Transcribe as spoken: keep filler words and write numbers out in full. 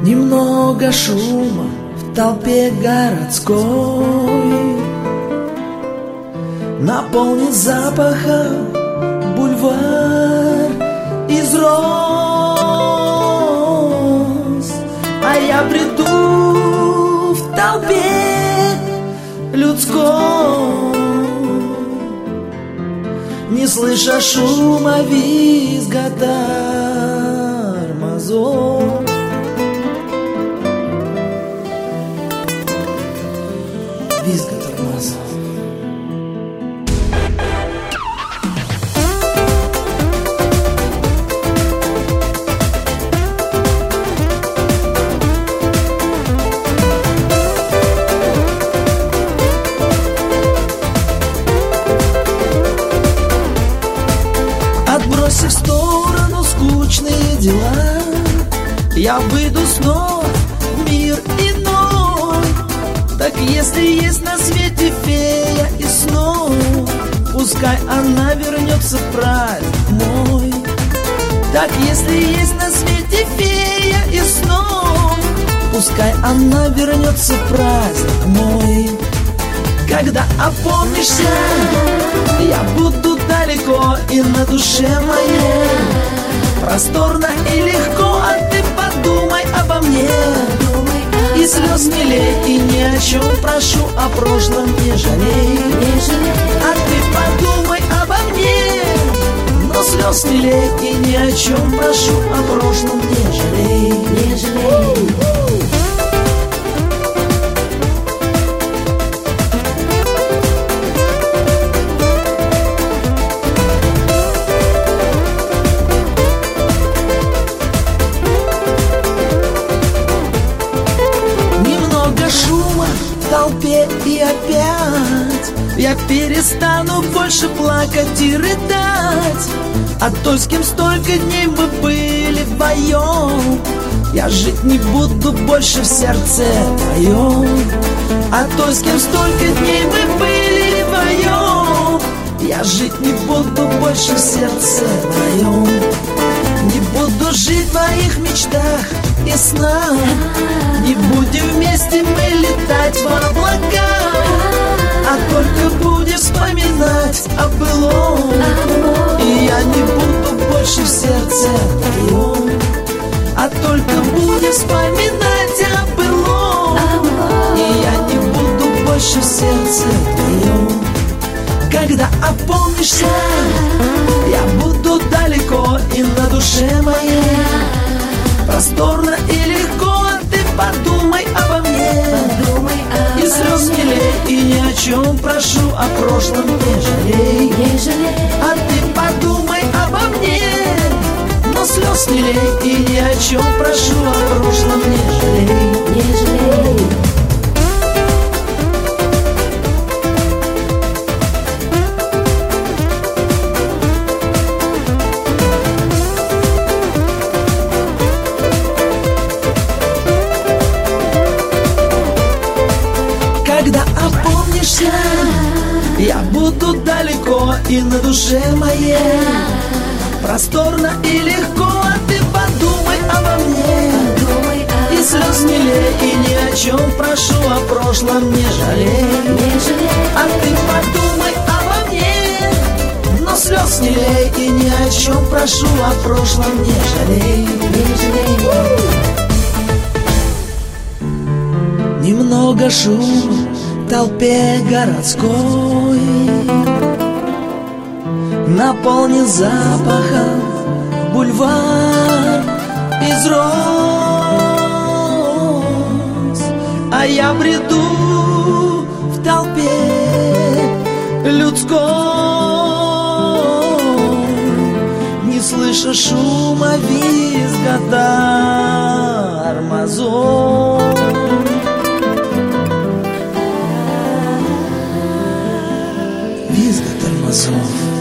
Немного шума в толпе городской, наполнит запахом бульвар из роз. А я бреду в толпе людской, не слыша шума визга тормозов. Визга тормозов. Отбросив в сторону скучные дела, я выйду снова в мир иной. Так если есть на свете фея и снов, пускай она вернется в праздник мой. Так если есть на свете фея и снов, пускай она вернется в праздник мой. Когда опомнишься, я буду далеко, и на душе моей просторно и легко. А ты подумай обо мне, и слез не лей, и ни о чем прошу, о прошлом не жалей. А ты подумай обо мне, но слез не лей, и ни о чем прошу, о прошлом не жалей. Не жалей. В толпе и опять я перестану больше плакать и рыдать. А той, с кем столько дней мы были вдвоем, я жить не буду больше в сердце твоем. А той, с кем столько дней мы были вдвоем, я жить не буду больше в сердце твоем. Не буду жить в твоих мечтах и снах, не будем вместе мы летать в облаках, а только будем вспоминать о былом. И я не буду больше в сердце твоем, а только будем вспоминать о былом. И я не буду больше в сердце твоем. Когда опомнишься, я буду далеко, и на душе моей просторно и легко. А ты подумай обо мне, и слез не лей, и ни о чем прошу, о прошлом не жалей. А ты подумай обо мне, но слез не лей, и ни о чем прошу, о прошлом не жалей. Не жалей. Когда опомнишься, я буду далеко, и на душе моей просторно и легко. А ты подумай обо мне, и слез не лей, и ни о чем прошу, о прошлом не жалей. А ты подумай обо мне, но слез не лей, и ни о чем прошу, о прошлом не жалей. Немного шума в толпе городской, наполнен запахом бульвар из роз. А я бреду в толпе людской, не слыша шума визга тормозов. Визга тормозов.